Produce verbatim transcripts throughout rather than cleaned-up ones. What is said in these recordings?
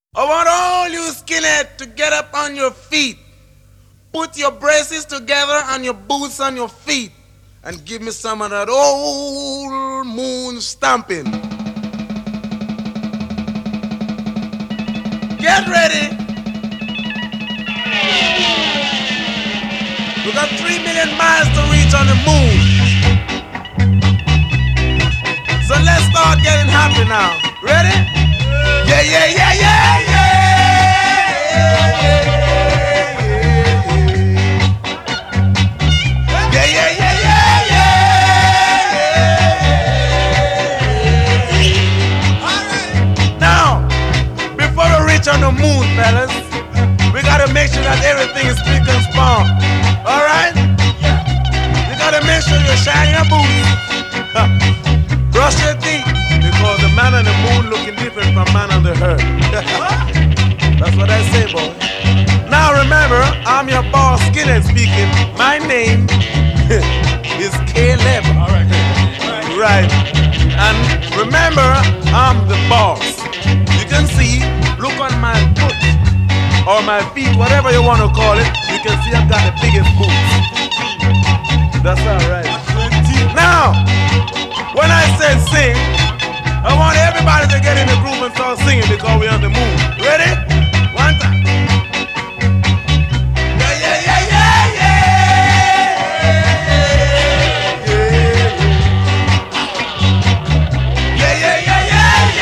I want all you skinhead to get up on your feet. Put your braces together and your boots on your feet. And give me some of that old moon stomping. Get ready. We got three million miles to reach on the moon. So let's start getting happy now. Ready? Yeah, yeah, yeah, yeah, yeah. Yeah, yeah, yeah, yeah, yeah. Now, before we reach on the moon, fellas, we gotta make sure that everything is spick and span. Alright? You gotta make sure you shine your boots. Brush your teeth, because the man on the moon looking different from man on the earth. That's what I say, boy. Now remember, I'm your boss, Skinhead speaking. My name is Caleb. Alright. Right. And remember, I'm the boss. You can see, look on my foot, or my feet, whatever you want to call it. You can see I've got the biggest boots. That's alright. Now, when I said sing, I want everybody to get in the groove and start singing because we're on the moon. Ready? One time. Yeah, yeah, yeah, yeah, yeah. Yeah, yeah, yeah, yeah,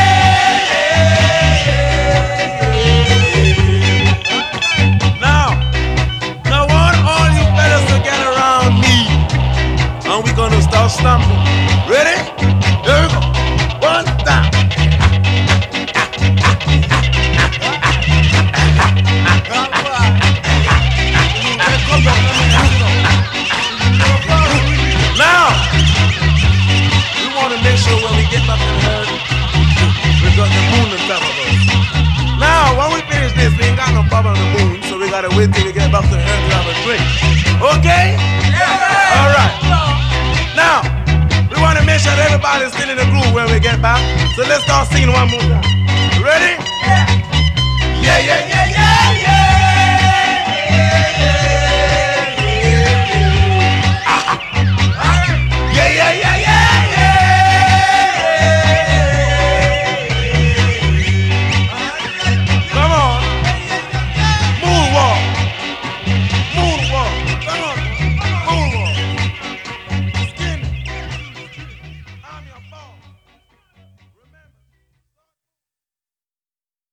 yeah. Now, now I want all you fellas to get around me, and we're gonna start stomping. Ready? Here we go. One time. Now, we want to make sure when we get back to the earth, we got the moon on top of us. Now, when we finish this, we ain't got no problem on the moon, so we gotta wait till we get back to the earth to have a drink. Okay? Yeah. All right. Now, we want to make sure that everybody's still in the groove when we get back. So let's start singing one more time.